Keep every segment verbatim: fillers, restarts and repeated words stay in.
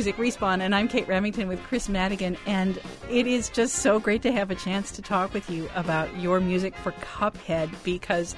Music Respawn, and I'm Kate Remington with Chris Madigan, and it is just so great to have a chance to talk with you about your music for Cuphead, because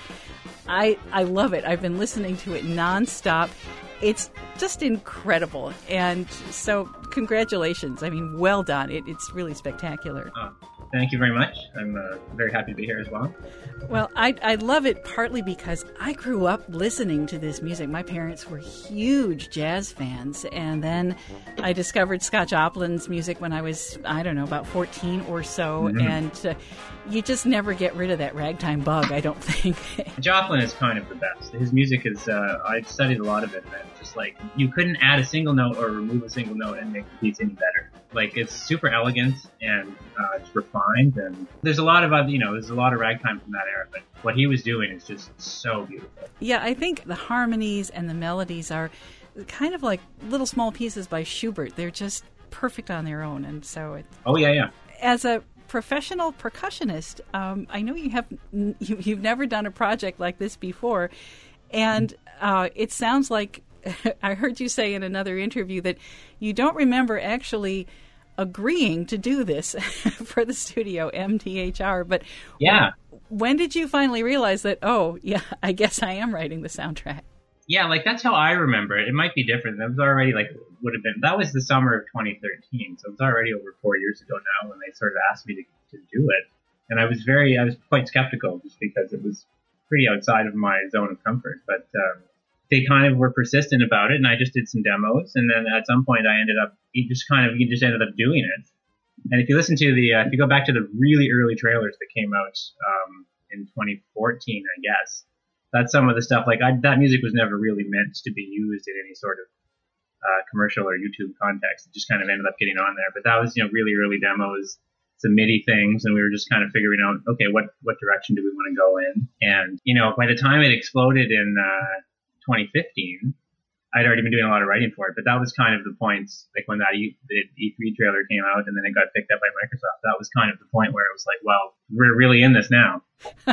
I I love it. I've been listening to it nonstop. It's just incredible, and so congratulations. I mean, well done. It, it's really spectacular. Oh, thank you very much. I'm uh, very happy to be here as well. Well, I, I love it partly because I grew up listening to this music. My parents were huge jazz fans, and then I discovered Scott Joplin's music when I was, I don't know, about fourteen or so, mm-hmm. and uh, you just never get rid of that ragtime bug, I don't think. Joplin is kind of the best. His music is, uh, I've studied a lot of it, and just like, you couldn't add a single note or remove a single note and make the piece any better. Like, it's super elegant, and uh, it's refined, and there's a lot of other, you know, there's a lot of ragtime from that era, but what he was doing is just so beautiful. Yeah, I think the harmonies and the melodies are kind of like little small pieces by Schubert. They're just perfect on their own, and so it. Oh yeah, yeah. As a professional percussionist, um, I know you have you, you've never done a project like this before, and uh, it sounds like I heard you say in another interview that you don't remember actually agreeing to do this for the studio M T H R, but yeah. When did you finally realize that, oh, yeah, I guess I am writing the soundtrack? Yeah, like, that's how I remember it. It might be different. That was already, like, would have been, that was the summer of twenty thirteen, so it was already over four years ago now when they sort of asked me to, to do it. And I was very, I was quite skeptical just because it was pretty outside of my zone of comfort. But um, they kind of were persistent about it, and I just did some demos, and then at some point I ended up, you just kind of, you just ended up doing it. And if you listen to the, uh, if you go back to the really early trailers that came out um, in twenty fourteen, I guess, that's some of the stuff. Like, I, that music was never really meant to be used in any sort of uh, commercial or YouTube context. It just kind of ended up getting on there. But that was, you know, really early demos, some MIDI things, and we were just kind of figuring out, okay, what what direction do we want to go in? And, you know, by the time it exploded in uh, twenty fifteen, I'd already been doing a lot of writing for it, but that was kind of the point, like when that E, the E three trailer came out and then it got picked up by Microsoft, that was kind of the point where it was like, well, we're really in this now.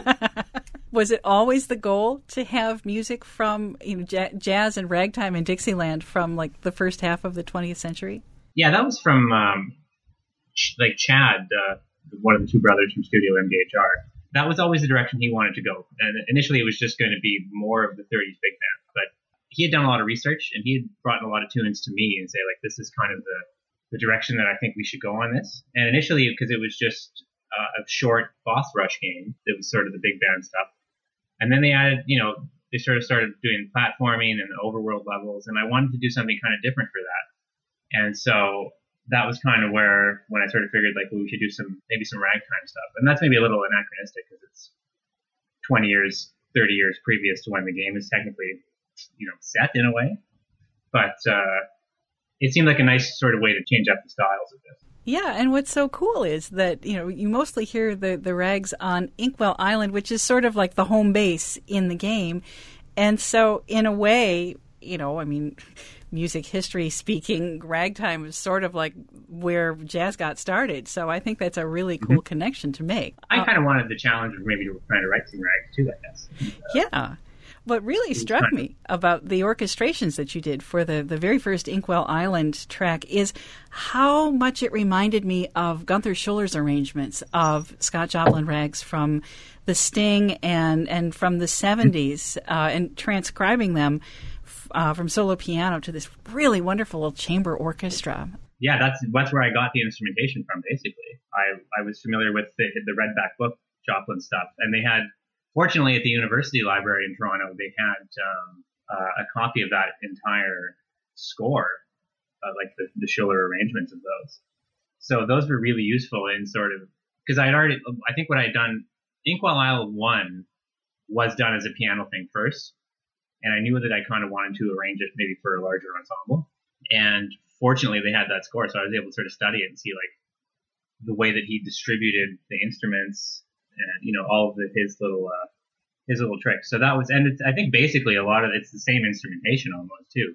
Was it always the goal to have music from, you know, j- jazz and ragtime and Dixieland from like the first half of the twentieth century? Yeah, that was from um, Ch- like Chad, uh, one of the two brothers from Studio M D H R. That was always the direction he wanted to go. And initially it was just going to be more of the thirties big band, but he had done a lot of research, and he had brought a lot of tunes to me and say, like, this is kind of the, the direction that I think we should go on this. And initially, because it was just uh, a short boss rush game, it was sort of the big band stuff. And then they added, you know, they sort of started doing platforming and overworld levels, and I wanted to do something kind of different for that. And so that was kind of where, when I sort of figured, like, well, we should do some, maybe some ragtime stuff. And that's maybe a little anachronistic because it's twenty years, thirty years previous to when the game is technically, you know, set in a way, but uh, it seemed like a nice sort of way to change up the styles of this. Yeah, and what's so cool is that, you know, you mostly hear the, the rags on Inkwell Island, which is sort of like the home base in the game. And so, in a way, you know, I mean, music history speaking, ragtime is sort of like where jazz got started. So I think that's a really cool mm-hmm. connection to make. I uh, kind of wanted the challenge of maybe trying to write some rags too, I guess. Uh, yeah. What really struck me about the orchestrations that you did for the, the very first Inkwell Island track is how much it reminded me of Gunther Schuller's arrangements of Scott Joplin rags from The Sting and, and from the seventies, uh, and transcribing them uh, from solo piano to this really wonderful little chamber orchestra. Yeah, that's that's where I got the instrumentation from, basically. I, I was familiar with the, the Redback book, Joplin stuff, and they had... Fortunately, at the University Library in Toronto, they had um, uh, a copy of that entire score, uh, like the, the Schuller arrangements of those. So those were really useful in sort of, because I had already, I think what I had done, Inkwell Isle one was done as a piano thing first, and I knew that I kind of wanted to arrange it maybe for a larger ensemble. And fortunately, they had that score, so I was able to sort of study it and see like the way that he distributed the instruments. And, you know, all of the, his little uh, his little tricks. So that was, and it's, I think basically a lot of it's the same instrumentation almost too.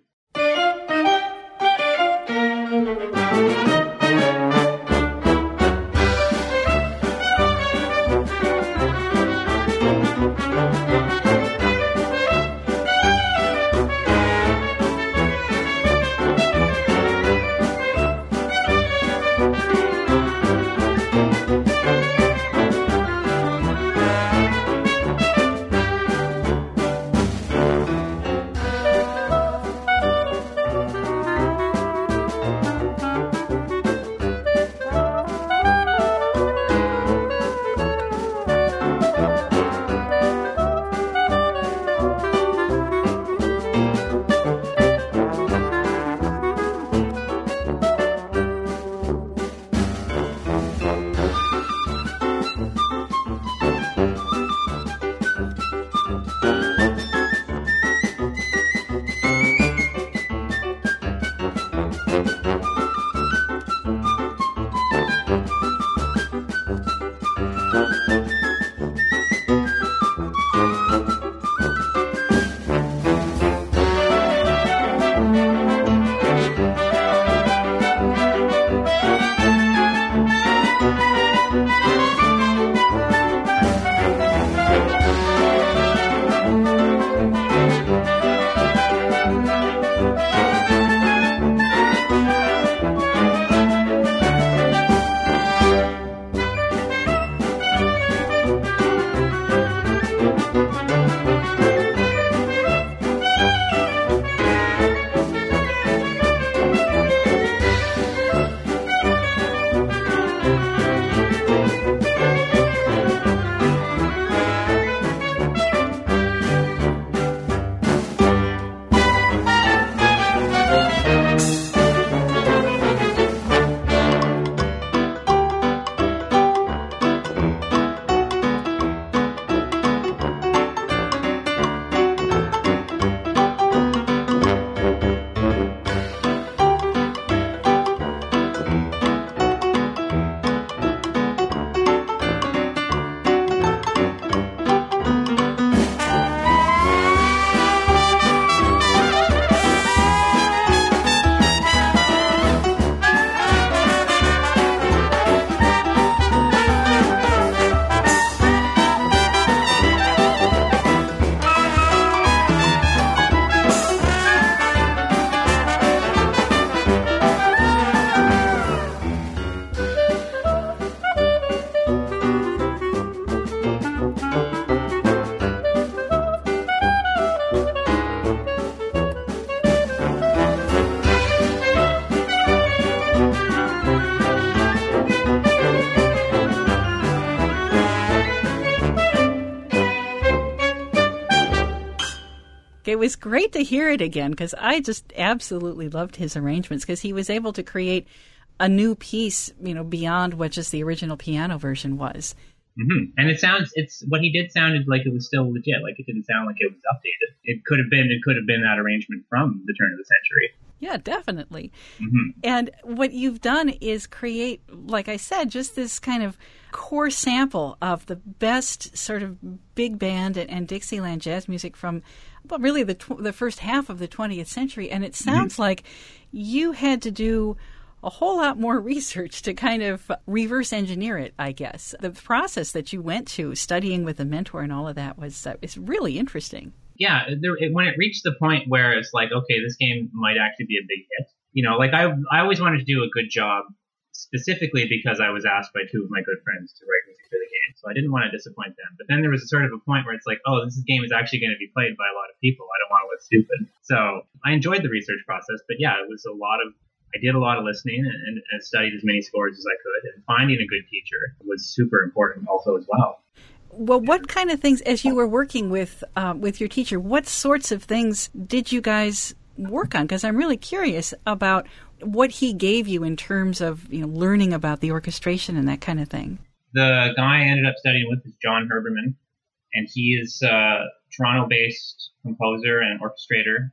It was great to hear it again because I just absolutely loved his arrangements because he was able to create a new piece, you know, beyond what just the original piano version was. Mm-hmm. And it sounds, it's what he did sounded like it was still legit. Like it didn't sound like it was updated. It could have been, it could have been that arrangement from the turn of the century. Yeah, definitely. Mm-hmm. And what you've done is create, like I said, just this kind of core sample of the best sort of big band and, and Dixieland jazz music from, well, really the tw- the first half of the twentieth century. And it sounds mm-hmm. like you had to do a whole lot more research to kind of reverse engineer it, I guess. The process that you went to, studying with a mentor and all of that, was uh, is really interesting. Yeah, there, it, when it reached the point where it's like, okay, this game might actually be a big hit. You know, like I, I always wanted to do a good job, specifically because I was asked by two of my good friends to write music for the game. So I didn't want to disappoint them. But then there was a sort of a point where it's like, oh, this game is actually going to be played by a lot of people. I don't want to look stupid. So I enjoyed the research process. But yeah, it was a lot of, I did a lot of listening and, and studied as many scores as I could. And finding a good teacher was super important also as well. Well, what kind of things, as you were working with uh, with your teacher, what sorts of things did you guys work on? Because I'm really curious about what he gave you in terms of, you know, learning about the orchestration and that kind of thing. The guy I ended up studying with is John Herbermann, and he is a Toronto-based composer and orchestrator.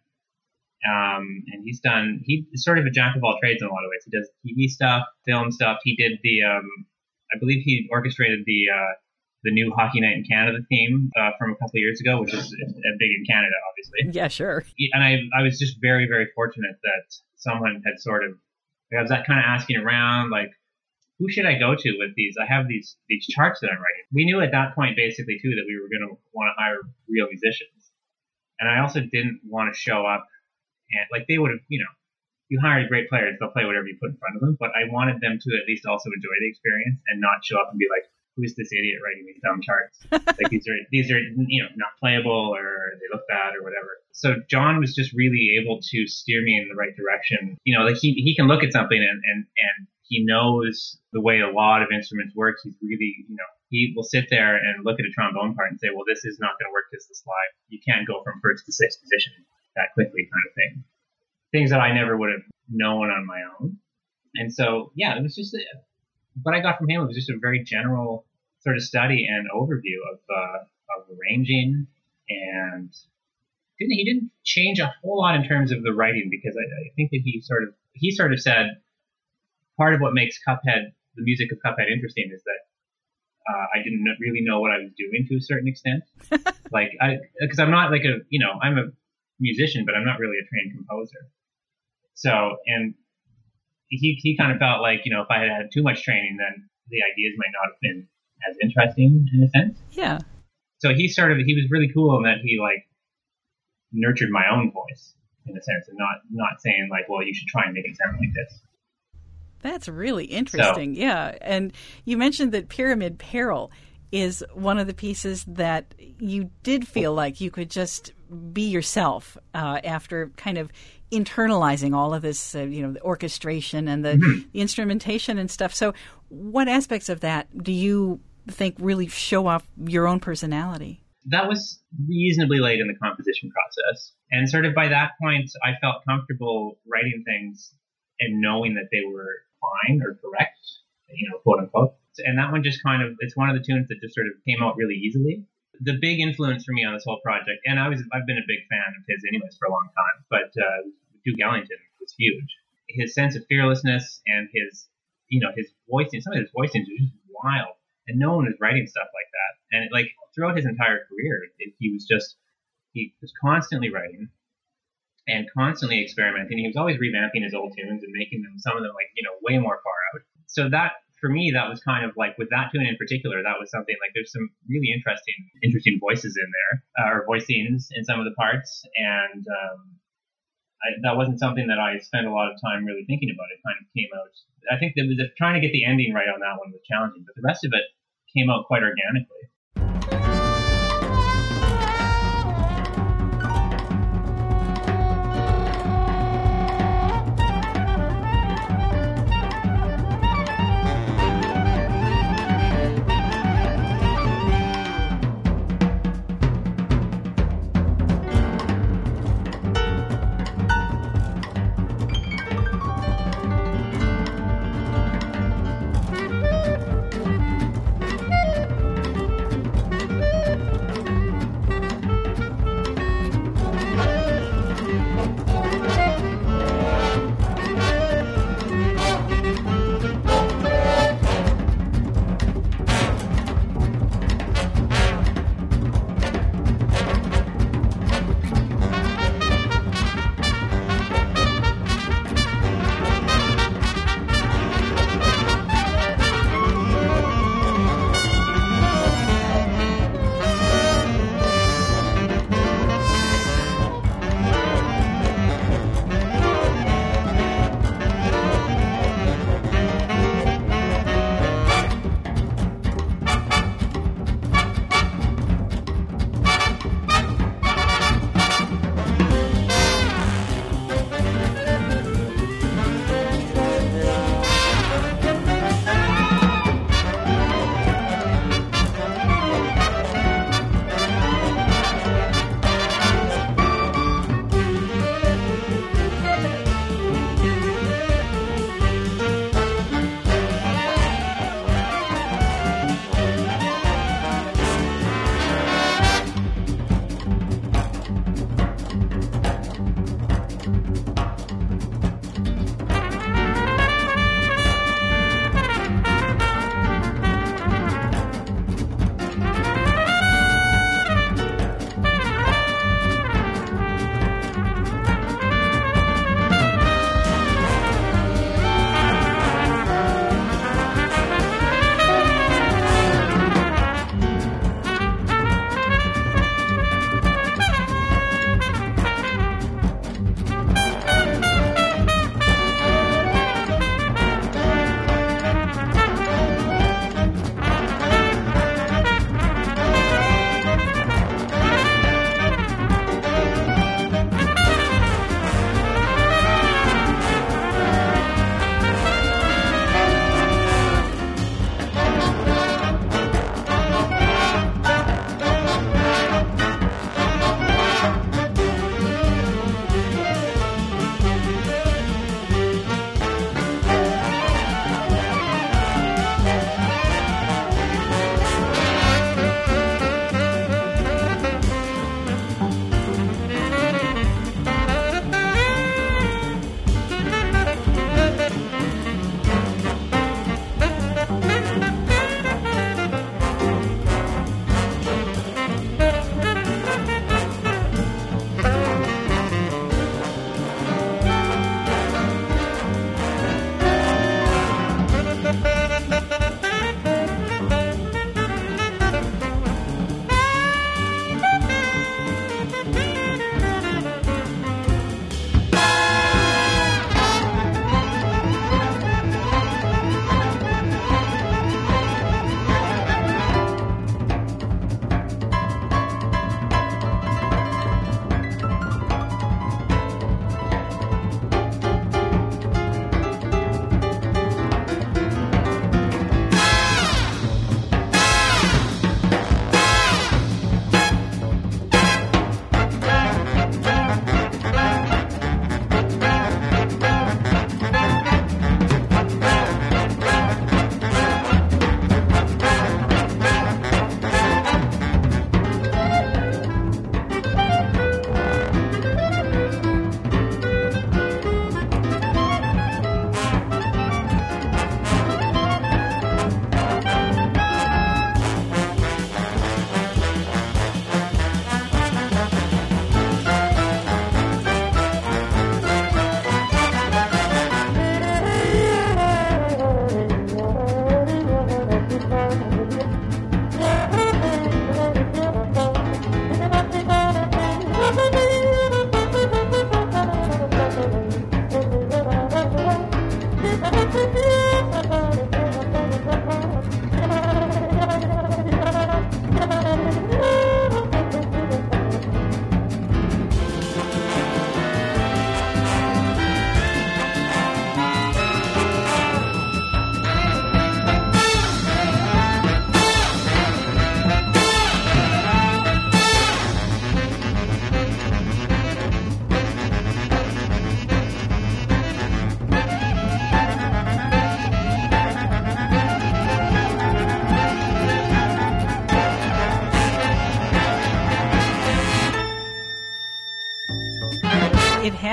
Um, and he's done, he's sort of a jack of all trades in a lot of ways. He does T V stuff, film stuff. He did the, um, I believe he orchestrated the, uh, the new Hockey Night in Canada theme, uh, from a couple of years ago, which is uh, big in Canada, obviously. Yeah, sure. And I, I was just very, very fortunate that someone had sort of, I was that kind of asking around, like, who should I go to with these? I have these, these charts that I'm writing. We knew at that point, basically, too, that we were going to want to hire real musicians. And I also didn't want to show up and, like, they would have, you know, you hire great players, they'll play whatever you put in front of them. But I wanted them to at least also enjoy the experience and not show up and be like, who's this idiot writing these dumb charts? Like, these are, these are, you know, not playable, or they look bad or whatever. So John was just really able to steer me in the right direction. You know, like he, he can look at something and, and, and he knows the way a lot of instruments work. He's really, you know, he will sit there and look at a trombone part and say, well, this is not going to work because the slide, you can't go from first to sixth position that quickly, kind of thing. Things that I never would have known on my own. And so, yeah, it was just, a, what I got from him was just a very general sort of study and overview of, uh, of arranging, and didn't, he didn't change a whole lot in terms of the writing, because I, I think that he sort of, he sort of said part of what makes Cuphead, the music of Cuphead, interesting is that Uh, I didn't really know what I was doing to a certain extent. Like, I, because I'm not like a, you know, I'm a musician, but I'm not really a trained composer. So, and he he kind of felt like, you know, if I had had too much training, then the ideas might not have been as interesting in a sense. Yeah. So he sort of, he was really cool in that he like nurtured my own voice in a sense, and not not saying like, well, you should try and make it sound like this. That's really interesting. So, yeah. And you mentioned that Pyramid Peril is one of the pieces that you did feel like you could just be yourself uh, after kind of internalizing all of this, uh, you know, the orchestration and the, mm-hmm. the instrumentation and stuff. So what aspects of that do you think really show off your own personality? That was reasonably late in the composition process. And sort of by that point, I felt comfortable writing things and knowing that they were fine or correct, you know, quote unquote. And that one just kind of, it's one of the tunes that just sort of came out really easily. The big influence for me on this whole project, and I was, I've been a big fan of his anyways for a long time, but uh, Duke Ellington was huge. His sense of fearlessness and his, you know, his voicing, some of his voicing was just wild. And no one was writing stuff like that. And it, like throughout his entire career, it, he was just, he was constantly writing and constantly experimenting. He was always revamping his old tunes and making them, some of them like, you know, way more far out. So that, for me, that was kind of like, with that tune in particular, that was something like, there's some really interesting, interesting voices in there, uh, or voicings in some of the parts. And um, I, that wasn't something that I spent a lot of time really thinking about. It kind of came out, I think that was trying to get the ending right on that one was challenging, but the rest of it came out quite organically.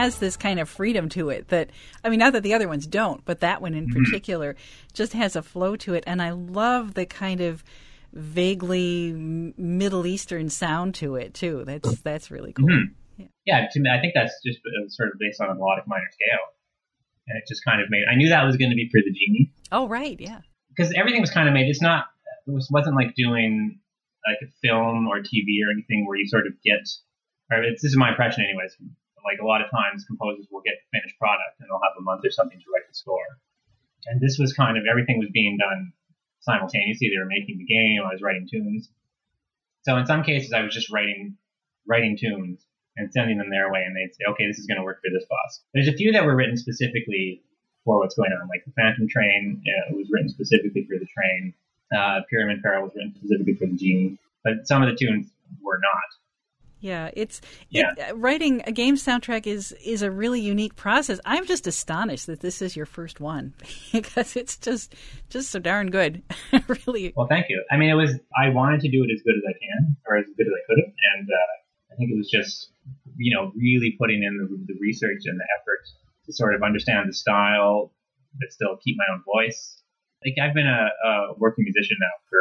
has this kind of freedom to it that, I mean, not that the other ones don't, but that one in mm-hmm. particular just has a flow to it. And I love the kind of vaguely Middle Eastern sound to it too. That's that's really cool. Mm-hmm. Yeah. yeah, to me, I think that's just sort of based on a melodic minor scale, and it just kind of made. I knew that was going to be for the genie. Oh right, yeah. Because everything was kind of made. It's not. It was, wasn't like doing like a film or T V or anything where you sort of get. Or it's, this is my impression, anyways. Like a lot of times, composers will get the finished product and they'll have a month or something to write the score. And this was kind of everything was being done simultaneously. They were making the game. I was writing tunes. So in some cases, I was just writing writing tunes and sending them their way, and they'd say, "Okay, this is going to work for this boss." There's a few that were written specifically for what's going on, like the Phantom Train. It was written specifically for the train. Uh, Pyramid Peril was written specifically for the genie, but some of the tunes were not. Yeah, it's yeah. It, writing a game soundtrack is is a really unique process. I'm just astonished that this is your first one because it's just just so darn good. Really. Well, thank you. I mean, it was I wanted to do it as good as I can, or as good as I could have, and uh, I think it was just you know really putting in the, the research and the effort to sort of understand the style, but still keep my own voice. Like I've been a, a working musician now for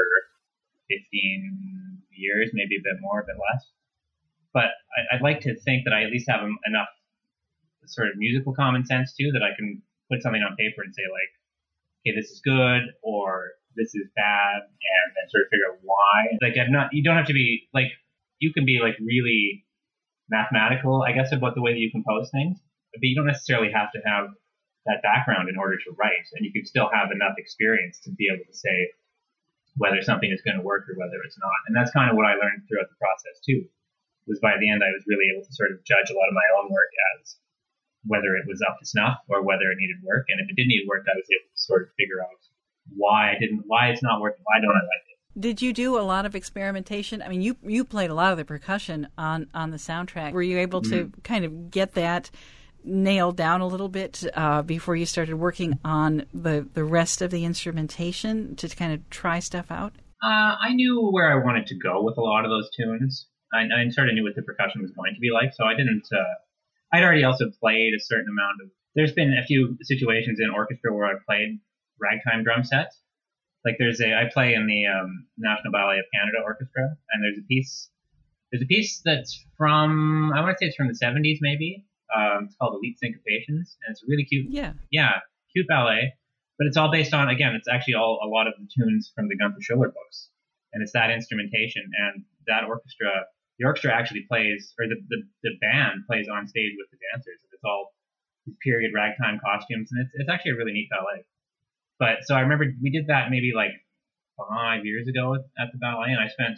fifteen years, maybe a bit more, a bit less. But I, I'd like to think that I at least have enough sort of musical common sense too that I can put something on paper and say like, okay, this is good or this is bad, and then sort of figure out why. Like I'm not, you don't have to be like, you can be like really mathematical, I guess, about the way that you compose things, but you don't necessarily have to have that background in order to write, and you can still have enough experience to be able to say whether something is going to work or whether it's not. And that's kind of what I learned throughout the process too. Was by the end I was really able to sort of judge a lot of my own work as whether it was up to snuff or whether it needed work. And if it did need work, I was able to sort of figure out why I didn't, why it's not working, why don't I like it. Did you do a lot of experimentation? I mean, you you played a lot of the percussion on, on the soundtrack. Were you able to mm-hmm. kind of get that nailed down a little bit uh, before you started working on the, the rest of the instrumentation to kind of try stuff out? Uh, I knew where I wanted to go with a lot of those tunes. I, I sort of knew what the percussion was going to be like, so I didn't. Uh, I'd already also played a certain amount of. There's been a few situations in orchestra where I played ragtime drum sets. Like there's a, I play in the um, National Ballet of Canada Orchestra, and there's a piece. There's a piece that's from. I want to say it's from the seventies, maybe. Um, it's called Elite Syncopations, and it's really cute. Yeah. Yeah, cute ballet, but it's all based on. Again, it's actually all a lot of the tunes from the Gunther Schuller books, and it's that instrumentation and that orchestra. The orchestra actually plays, or the, the, the band plays on stage with the dancers. It's all these period ragtime costumes, and it's it's actually a really neat ballet. But so I remember we did that maybe like five years ago at the ballet, and I spent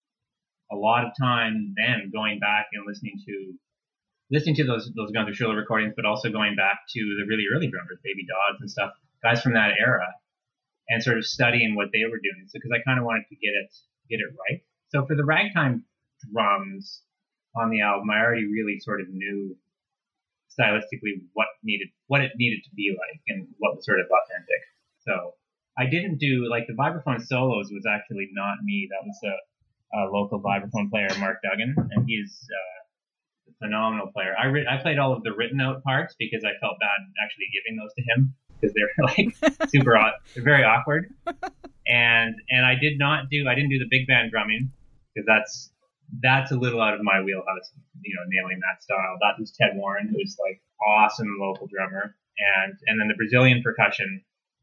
a lot of time then going back and listening to listening to those those Gunther Schuller recordings, but also going back to the really early drummers, Baby Dodds and stuff, guys from that era, and sort of studying what they were doing. So because I kind of wanted to get it get it right. So for the ragtime drums on the album, I already really sort of knew stylistically what needed what it needed to be like and what was sort of authentic. So I didn't do like the vibraphone solos was actually not me. That was a, a local vibraphone player, Mark Duggan, and he's uh, a phenomenal player. I re- I played all of the written out parts because I felt bad actually giving those to him because they're like super odd, they're very awkward. And and I did not do I didn't do the big band drumming because that's That's a little out of my wheelhouse, you know, nailing that style. That was Ted Warren, who's like awesome local drummer, and and then the Brazilian percussion.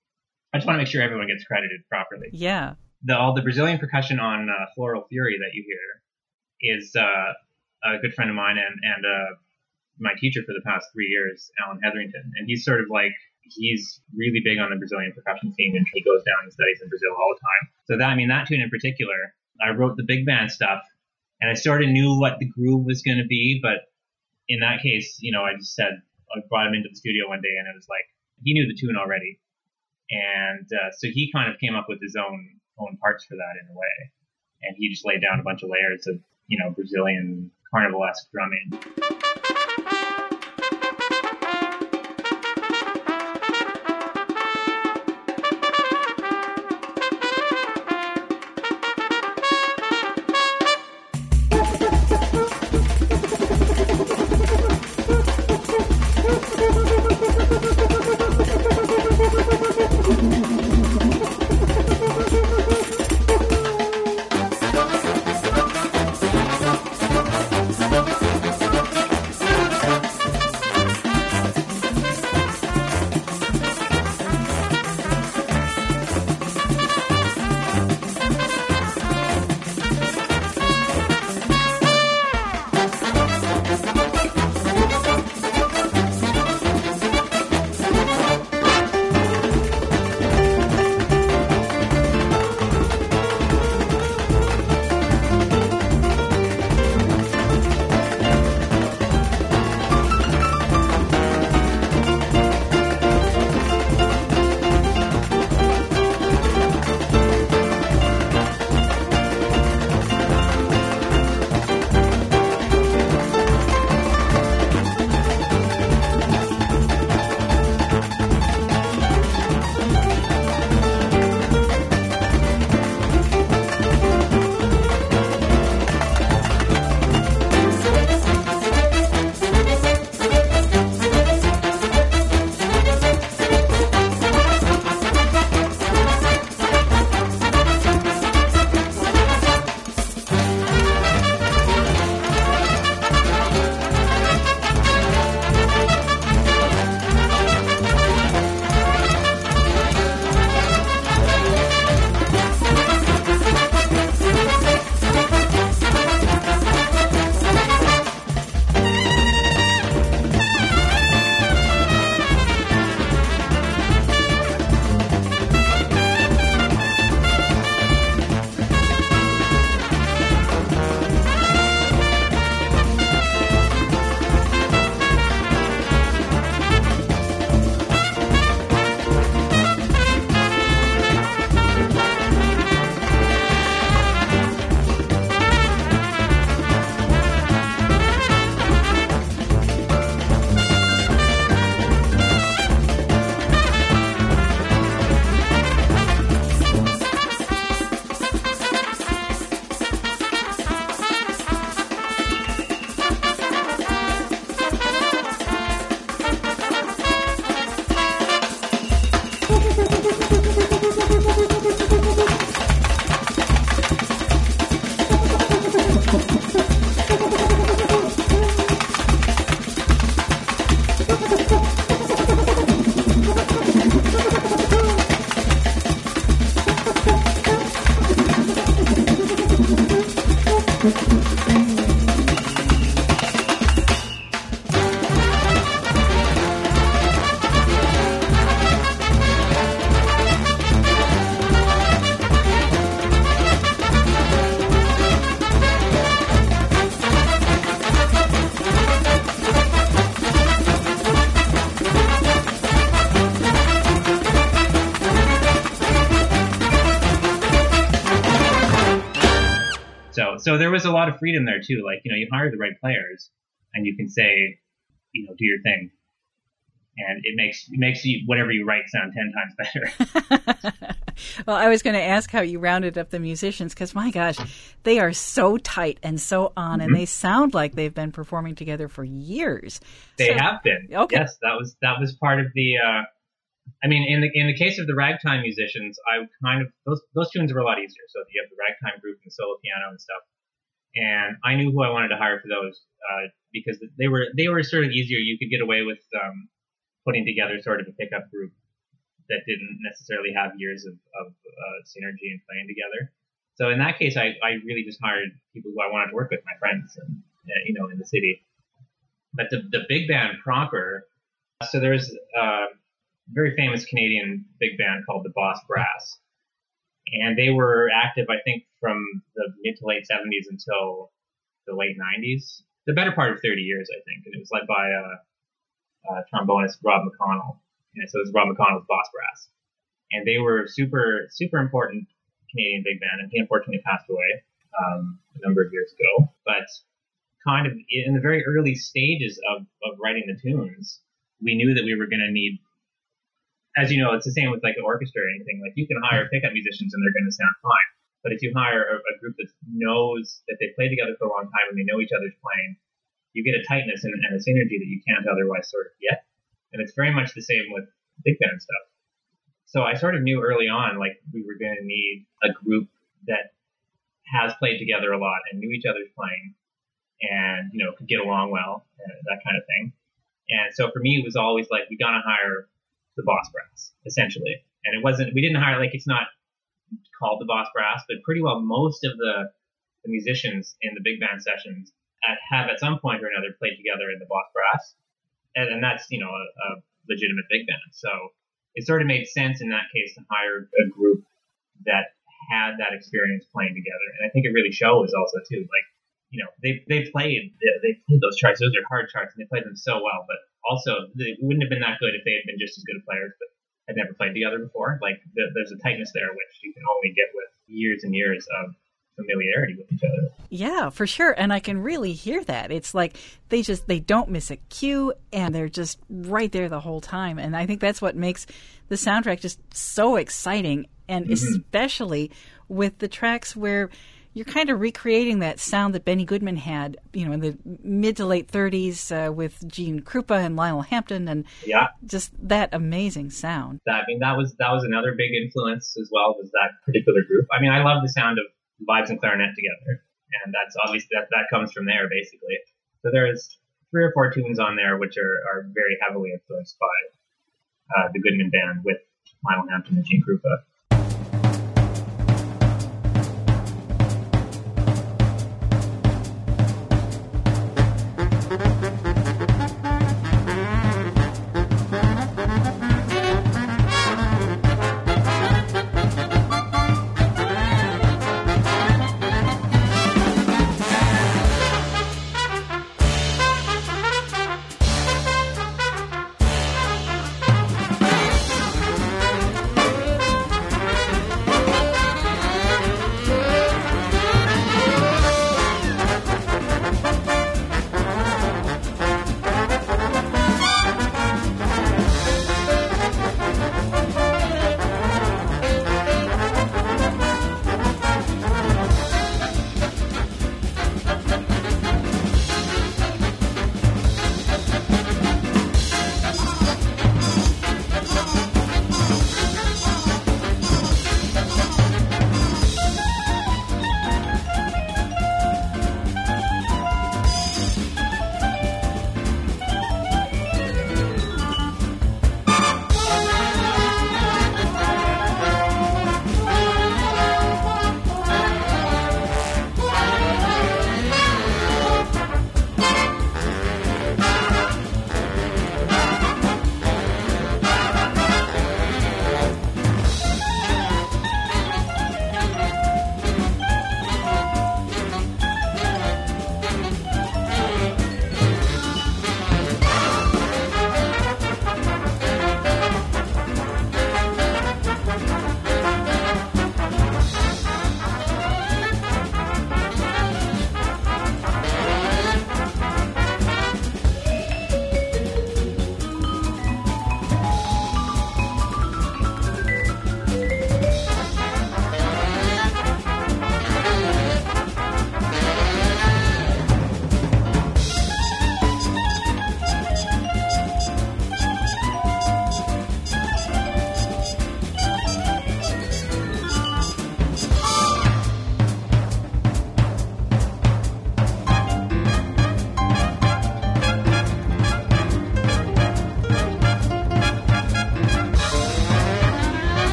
I just want to make sure everyone gets credited properly. Yeah. The all the Brazilian percussion on uh, Floral Fury that you hear is uh, a good friend of mine and and uh, my teacher for the past three years, Alan Hetherington, and he's sort of like he's really big on the Brazilian percussion scene, and he goes down and studies in Brazil all the time. So that I mean that tune in particular, I wrote the big band stuff. And I sort of knew what the groove was going to be, but in that case, you know, I just said, I brought him into the studio one day and it was like, he knew the tune already. And uh, so he kind of came up with his own own parts for that in a way. And he just laid down a bunch of layers of, you know, Brazilian carnivalesque drumming. know, so there was a lot of freedom there too. Like, you know, you hire the right players and you can say, you know, do your thing. And it makes it makes you whatever you write sound ten times better. Well, I was going to ask how you rounded up the musicians because, my gosh, they are so tight and so on, mm-hmm. and they sound like they've been performing together for years. They so, have been. Okay. Yes, that was that was part of the. Uh, I mean, in the in the case of the ragtime musicians, I kind of those those tunes were a lot easier. So you have the ragtime group and the solo piano and stuff, and I knew who I wanted to hire for those uh, because they were they were sort of easier. You could get away with. Um, putting together sort of a pickup group that didn't necessarily have years of, of uh, synergy and playing together. So in that case, I, I really just hired people who I wanted to work with, my friends, and uh, you know, in the city. But the the big band proper, so there's a very famous Canadian big band called the Boss Brass, and they were active, I think, from the mid to late seventies until the late nineties, the better part of thirty years, I think, and it was led by uh, Uh, trombonist Rob McConnell, and so it was Rob McConnell's Boss Brass, and they were super, super important Canadian big band, and he unfortunately passed away um, a number of years ago. But kind of in the very early stages of, of writing the tunes, we knew that we were going to need, as you know, it's the same with like an orchestra or anything. Like you can hire pickup musicians and they're going to sound fine, but if you hire a, a group that knows that they play together for a long time and they know each other's playing, you get a tightness and, and a synergy that you can't otherwise sort of get. And it's very much the same with big band stuff. So I sort of knew early on, like, we were going to need a group that has played together a lot and knew each other's playing and, you know, could get along well, and that kind of thing. And so for me, it was always like, we got to hire the Boss Brass, essentially. And it wasn't, we didn't hire, like, it's not called the Boss Brass, but pretty well most of the, the musicians in the big band sessions At, have at some point or another played together in the Boss Brass, and, and that's, you know, a, a legitimate big band. So it sort of made sense in that case to hire a group that had that experience playing together, and I think it really shows also too. Like, you know, they they played they, they played those charts; those are hard charts, and they played them so well. But also, they wouldn't have been that good if they had been just as good players, but had never played together before. Like, the, there's a tightness there which you can only get with years and years of familiarity with each other. Yeah, for sure. And I can really hear that. It's like they just, they don't miss a cue and they're just right there the whole time. And I think that's what makes the soundtrack just so exciting. And mm-hmm. especially with the tracks where you're kind of recreating that sound that Benny Goodman had, you know, in the mid to late thirties uh, with Gene Krupa and Lionel Hampton, and yeah. just that amazing sound. That, I mean, that was that was another big influence as well, was that particular group. I mean, I love the sound of vibes and clarinet together, and that's obviously that, that comes from there basically. So there's three or four tunes on there which are, are very heavily influenced by uh, the Goodman Band with Lionel Hampton and Gene Krupa.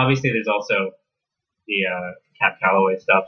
obviously there's also the uh, Cab Calloway stuff.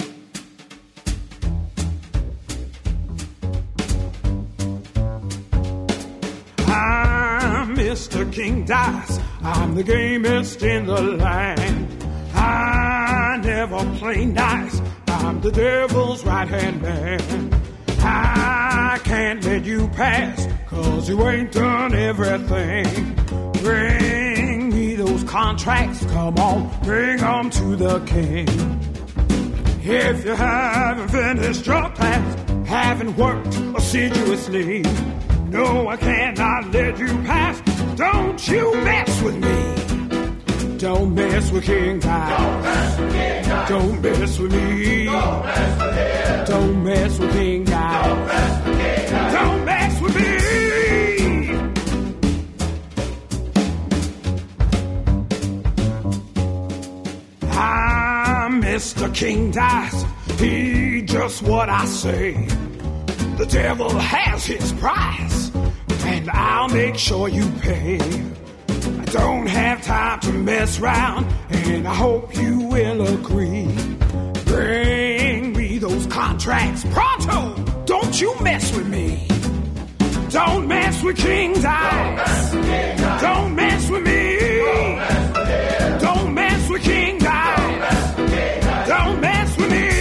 I'm Mister King Dice. I'm the gamest in the land. I never play nice. I'm the devil's right-hand man. I can't let you pass, 'cause you ain't done everything. Bring me those contracts, come on, bring them to the king. If you haven't finished your task, haven't worked assiduously, no, I cannot let you pass. Don't you mess with me. Don't mess with King Dice. Don't mess with me. Don't mess with him. Don't mess with King Dice. Don't mess with me. I'm Mister King Dice. He just what I say. The devil has his price, and I'll make sure you pay. I don't have time to mess around, and I hope you will agree. Bring me those contracts pronto. Don't you mess with me. Don't mess with King Dice. Don't mess with me. Don't mess with King Dice. Don't mess with me.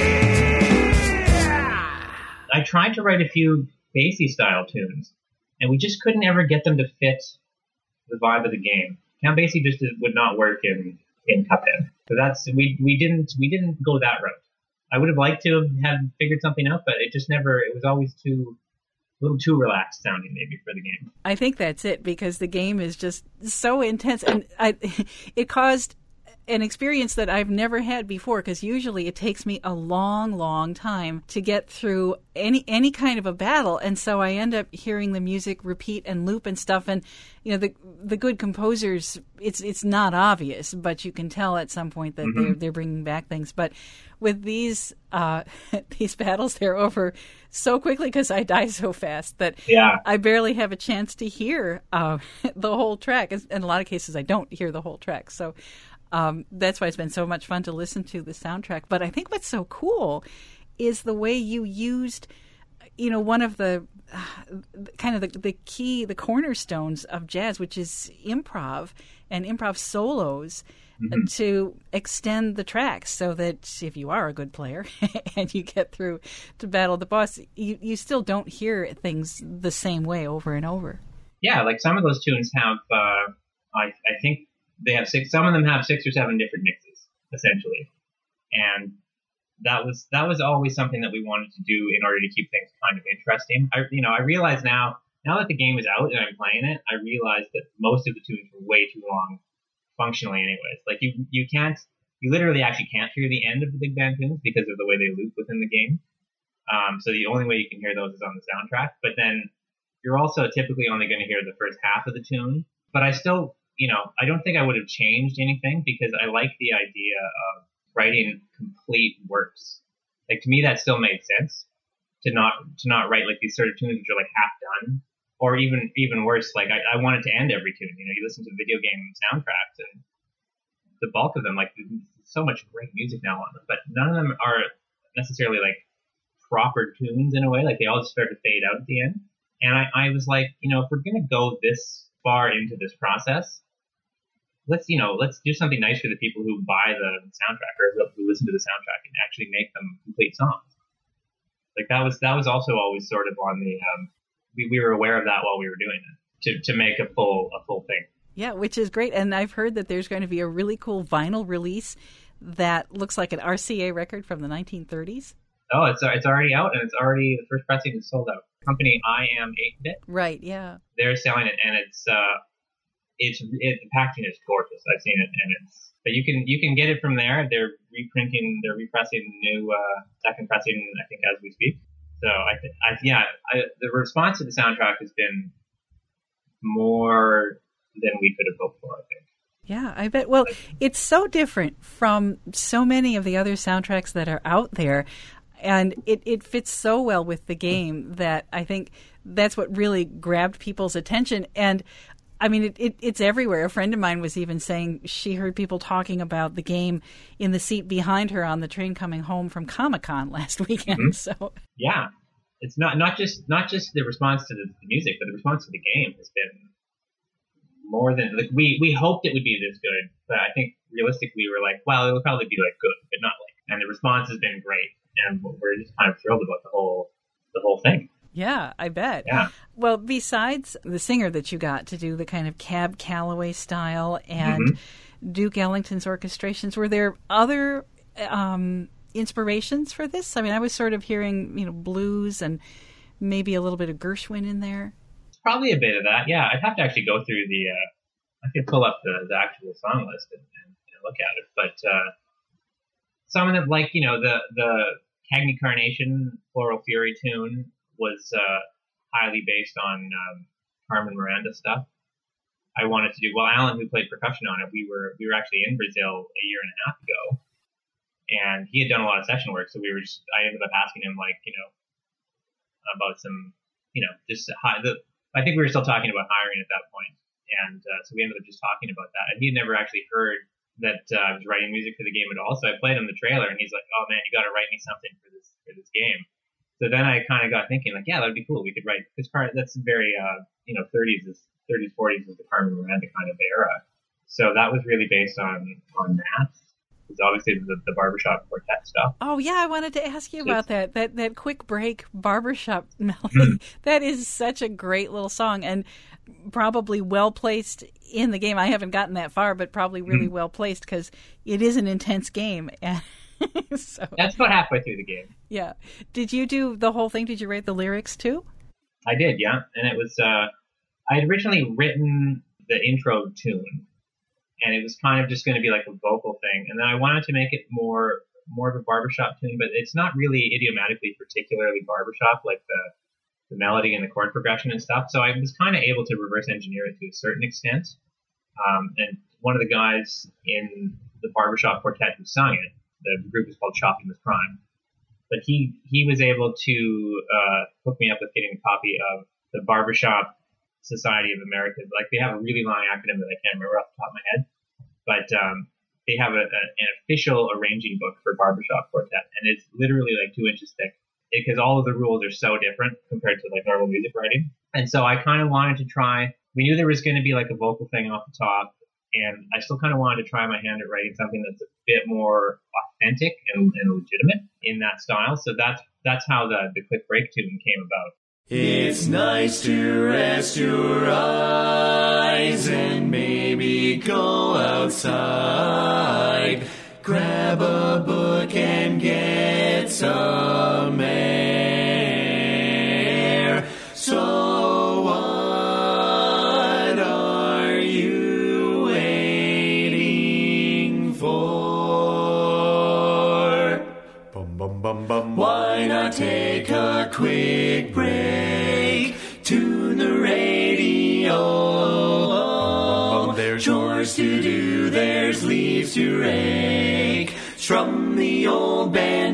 I tried to write a few Basie style tunes, and we just couldn't ever get them to fit the vibe of the game. Count Basie just would not work in, in Cuphead. So that's we we didn't we didn't go that route. I would have liked to have had figured something out, but it just never. It was always too a little too relaxed sounding, maybe, for the game. I think that's it, because the game is just so intense, and I, it caused an experience that I've never had before, because usually it takes me a long, long time to get through any any kind of a battle, and so I end up hearing the music repeat and loop and stuff. And you know, the the good composers, it's it's not obvious, but you can tell at some point that mm-hmm. they're they're bringing back things. But with these uh, these battles, they're over so quickly because I die so fast that yeah. I barely have a chance to hear uh, the whole track. In a lot of cases, I don't hear the whole track, so. Um, that's why it's been so much fun to listen to the soundtrack. But I think what's so cool is the way you used, you know, one of the uh, kind of the, the key, the cornerstones of jazz, which is improv and improv solos, mm-hmm. to extend the tracks so that if you are a good player and you get through to battle the boss, you, you still don't hear things the same way over and over. Yeah, like some of those tunes have, uh, I, I think, They have six. Some of them have six or seven different mixes, essentially, and that was that was always something that we wanted to do in order to keep things kind of interesting. I, you know, I realize now, now that the game is out and I'm playing it, I realize that most of the tunes were way too long, functionally, anyways. Like you, you can't, you literally actually can't hear the end of the big band tunes because of the way they loop within the game. Um, so the only way you can hear those is on the soundtrack. But then you're also typically only going to hear the first half of the tune. But I still. You know, I don't think I would have changed anything because I like the idea of writing complete works. Like, to me, that still made sense to not to not write like these sort of tunes which are like half done, or even even worse, like I, I wanted to end every tune. You know, you listen to video game soundtracks and the bulk of them, like, there's so much great music now on them, but none of them are necessarily like proper tunes in a way. Like, they all just start to fade out at the end. And I, I was like, you know, if we're gonna go this far into this process, let's, you know, let's do something nice for the people who buy the soundtrack or who listen to the soundtrack and actually make them complete songs. Like that was, that was also always sort of on the, um, we, we were aware of that while we were doing it to, to make a full, a full thing. Yeah, which is great. And I've heard that there's going to be a really cool vinyl release that looks like an R C A record from the nineteen thirties. Oh, it's, it's already out, and it's already, the first pressing is sold out. Company I Am eight bit. Right. Yeah. They're selling it, and it's, uh, It's it, the packaging is gorgeous. I've seen it, and it's but you can you can get it from there. They're reprinting, they're repressing the new uh, second pressing, I think, as we speak. So I, th- I yeah, I, the response to the soundtrack has been more than we could have hoped for, I think. Yeah, I bet. Well, it's so different from so many of the other soundtracks that are out there, and it, it fits so well with the game that I think that's what really grabbed people's attention. And I mean, it, it, it's everywhere. A friend of mine was even saying she heard people talking about the game in the seat behind her on the train coming home from Comic-Con last weekend. Mm-hmm. So yeah, it's not not just not just the response to the, the music, but the response to the game has been more than like we we hoped it would be this good, but I think realistically we were like, well, it'll probably be like good, but not like. And the response has been great, and we're just kind of thrilled about the whole the whole thing. Yeah, I bet. Yeah. Well, besides the singer that you got to do the kind of Cab Calloway style and mm-hmm. Duke Ellington's orchestrations, were there other um, inspirations for this? I mean, I was sort of hearing, you know, blues and maybe a little bit of Gershwin in there. Probably a bit of that, yeah. I'd have to actually go through the, uh, I could pull up the, the actual song list and, and, and look at it. But uh, some of them, like, you know, the, the Cagney Carnation Floral Fury tune was uh, highly based on um, Carmen Miranda stuff. I wanted to do, well, Alan, who played percussion on it, we were we were actually in Brazil a year and a half ago, and he had done a lot of session work, so we were just, I ended up asking him, like, you know, about some, you know, just high, the, I think we were still talking about hiring at that point, and uh, so we ended up just talking about that, and he had never actually heard that uh, I was writing music for the game at all, so I played him the trailer, and he's like, oh man, you got to write me something for this for this game. So then I kind of got thinking, like, yeah, that would be cool. We could write, because that's very, uh, you know, thirties, is, thirties, forties is the Carmen Miranda kind of era. So that was really based on, on that. It's obviously the, the barbershop quartet stuff. Oh, yeah, I wanted to ask you about that. That that quick break barbershop melody. That is such a great little song, and probably well placed in the game. I haven't gotten that far, but probably really mm-hmm. well placed, because it is an intense game. So, that's about halfway through the game. Yeah. Did you do the whole thing? Did you write the lyrics too? I did, yeah. And it was, uh, I had originally written the intro tune, and it was kind of just going to be like a vocal thing. And then I wanted to make it more, more of a barbershop tune, but it's not really idiomatically particularly barbershop, like the, the melody and the chord progression and stuff. So I was kind of able to reverse engineer it to a certain extent. Um, and one of the guys in the barbershop quartet who sung it, the group is called Shopping with Crime. But he he was able to uh, hook me up with getting a copy of the Barbershop Society of America. Like, they have a really long acronym that I can't remember off the top of my head. But um, they have a, a, an official arranging book for barbershop quartet. And it's literally like two inches thick, because all of the rules are so different compared to like normal music writing. And so I kind of wanted to try, we knew there was going to be like a vocal thing off the top. And I still kind of wanted to try my hand at writing something that's a bit more authentic and, and legitimate in that style. So that's that's how the, the quick break tune came about. It's nice to rest your eyes and maybe go outside. Grab a book and get some air. So why not take a quick break? Tune the radio. There's chores to do, there's leaves to rake. Strum the old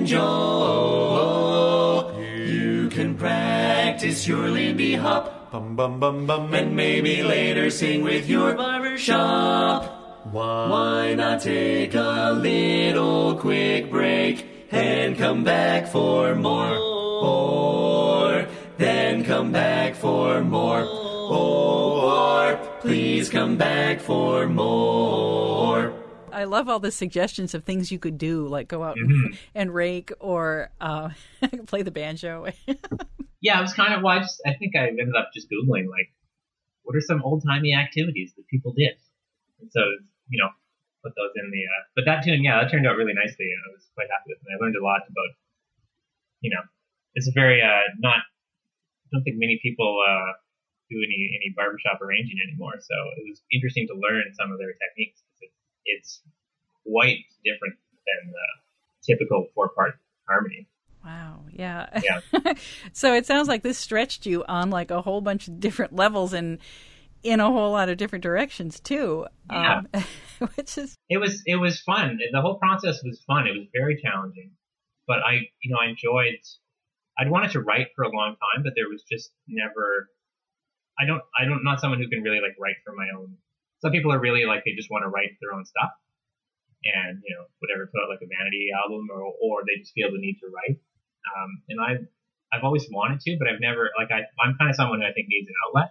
banjo. You can practice your Lindy Hop. Bum, bum, bum, bum. And maybe later sing with your barbershop. Why, why not take a little quick break? And come back for more, or then come back for more, or please come back for more. I love all the suggestions of things you could do, like go out mm-hmm. and, and rake or uh, play the banjo. Yeah, it was kind of why well, I just I think I ended up just Googling, like, what are some old-timey activities that people did? And so, you know, put those in the, uh, but that tune, yeah, that turned out really nicely, and I was quite happy with it. And I learned a lot about, you know, it's a very, uh, not, I don't think many people, uh, do any, any barbershop arranging anymore. So it was interesting to learn some of their techniques. It's, it's quite different than the typical four-part harmony. Wow. Yeah. Yeah. So it sounds like this stretched you on like a whole bunch of different levels and in a whole lot of different directions too. Yeah. Um, which is it was it was fun. The whole process was fun. It was very challenging, but I you know I enjoyed. I'd wanted to write for a long time, but there was just never I don't, I don't, not someone who can really like write for my own. Some people are really like, they just want to write their own stuff and, you know, whatever, put out like a vanity album or, or they just feel the need to write. Um, and I, I've always wanted to, but I've never, like, I, I'm kind of someone who I think needs an outlet.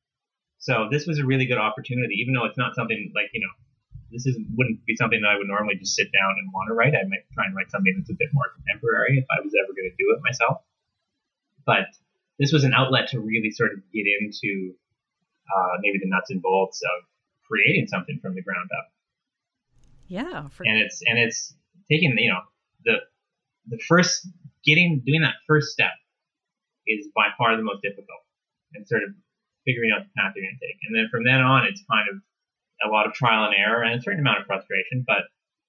So this was a really good opportunity, even though it's not something like, you know, this is wouldn't be something that I would normally just sit down and want to write. I might try and write something that's a bit more contemporary if I was ever going to do it myself. But this was an outlet to really sort of get into uh, maybe the nuts and bolts of creating something from the ground up. Yeah. For- and it's and it's taking, you know, the the first getting doing that first step is by far the most difficult, and sort of figuring out the path you're going to take. And then from then on, it's kind of a lot of trial and error and a certain amount of frustration, but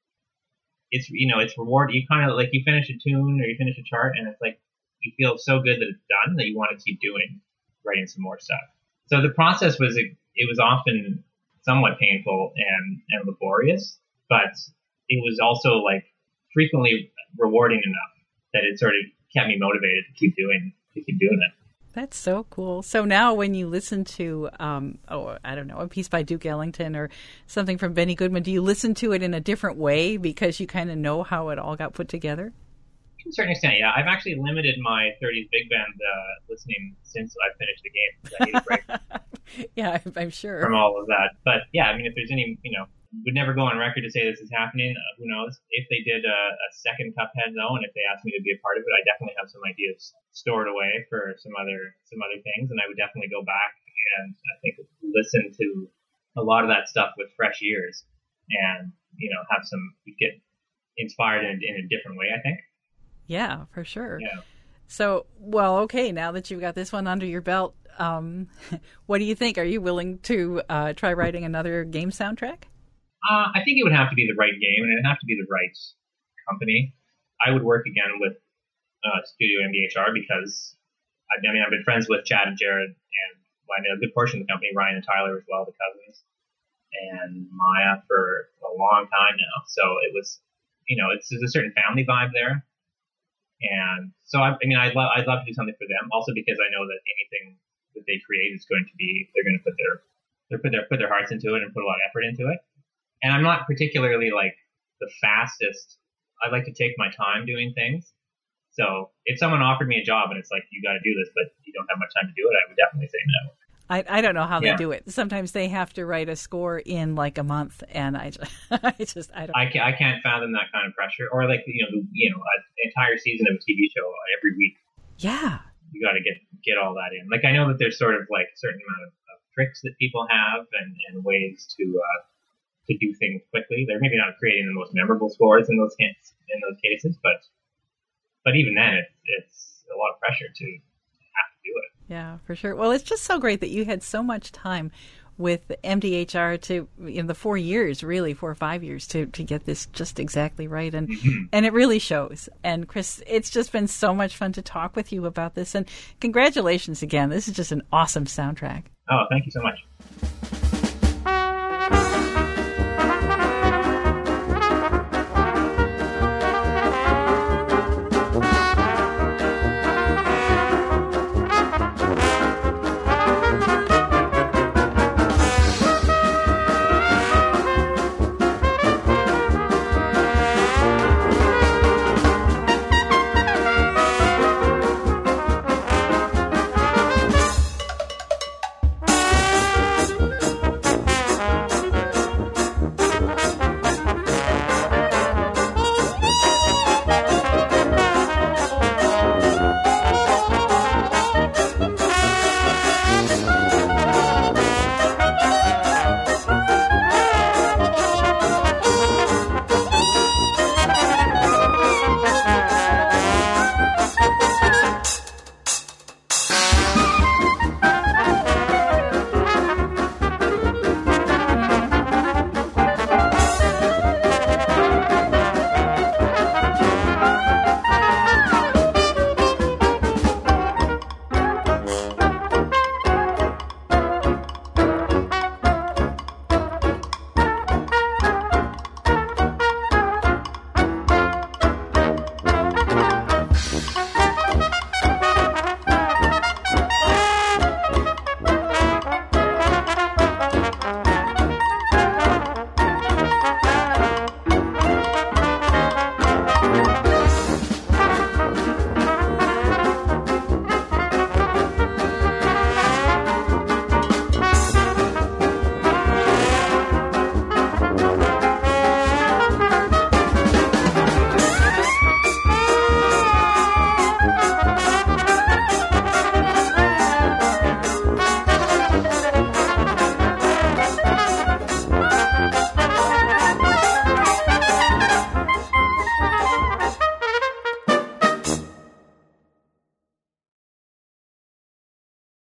it's, you know, it's reward. You kind of like, you finish a tune or you finish a chart and it's like, you feel so good that it's done that you want to keep doing, writing some more stuff. So the process was, it, it was often somewhat painful and, and laborious, but it was also like frequently rewarding enough that it sort of kept me motivated to keep doing, to keep doing it. That's so cool. So now when you listen to, um, oh, I don't know, a piece by Duke Ellington or something from Benny Goodman, do you listen to it in a different way because you kind of know how it all got put together? To a certain extent, yeah. I've actually limited my thirties big band uh, listening since I finished the game. I need a break. Yeah, I'm sure. From all of that. But yeah, I mean, if there's any, you know, would never go on record to say this is happening. Uh, who knows? If they did a, a second Cuphead though, and if they asked me to be a part of it, I definitely have some ideas stored away for some other some other things, and I would definitely go back and I think listen to a lot of that stuff with fresh ears, and you know, have some get inspired in, in a different way, I think. Yeah, for sure. Yeah. So, well, okay, now that you've got this one under your belt, um, what do you think? Are you willing to uh, try writing another game soundtrack? Uh, I think it would have to be the right game, and it would have to be the right company. I would work again with uh, Studio M D H R because, I mean, I've been friends with Chad and Jared, and well, I know a good portion of the company, Ryan and Tyler as well, the cousins, and Maya for a long time now. So it was, you know, it's there's a certain family vibe there. And so, I, I mean, I'd, lo- I'd love to do something for them, also because I know that anything that they create is going to be, they're going to put their, they're put their, put their hearts into it and put a lot of effort into it. And I'm not particularly like the fastest. I like to take my time doing things. So if someone offered me a job and it's like, you got to do this, but you don't have much time to do it, I would definitely say no. I, I don't know how yeah. they do it. Sometimes they have to write a score in like a month, and I just, I just, I don't. I can't, I can't fathom that kind of pressure, or like you know, you know, an entire season of a T V show every week. Yeah, you got to get get all that in. Like I know that there's sort of like a certain amount of, of tricks that people have, and, and ways to uh, to do things quickly. They're maybe not creating the most memorable scores in those cases, in those cases, but but even then, it's it's a lot of pressure to. Do it. Yeah, for sure. Well, it's just so great that you had so much time with M D H R to in the four years, really four or five years to, to get this just exactly right. And, mm-hmm. and it really shows. And Chris, it's just been so much fun to talk with you about this. And congratulations again. This is just an awesome soundtrack. Oh, thank you so much.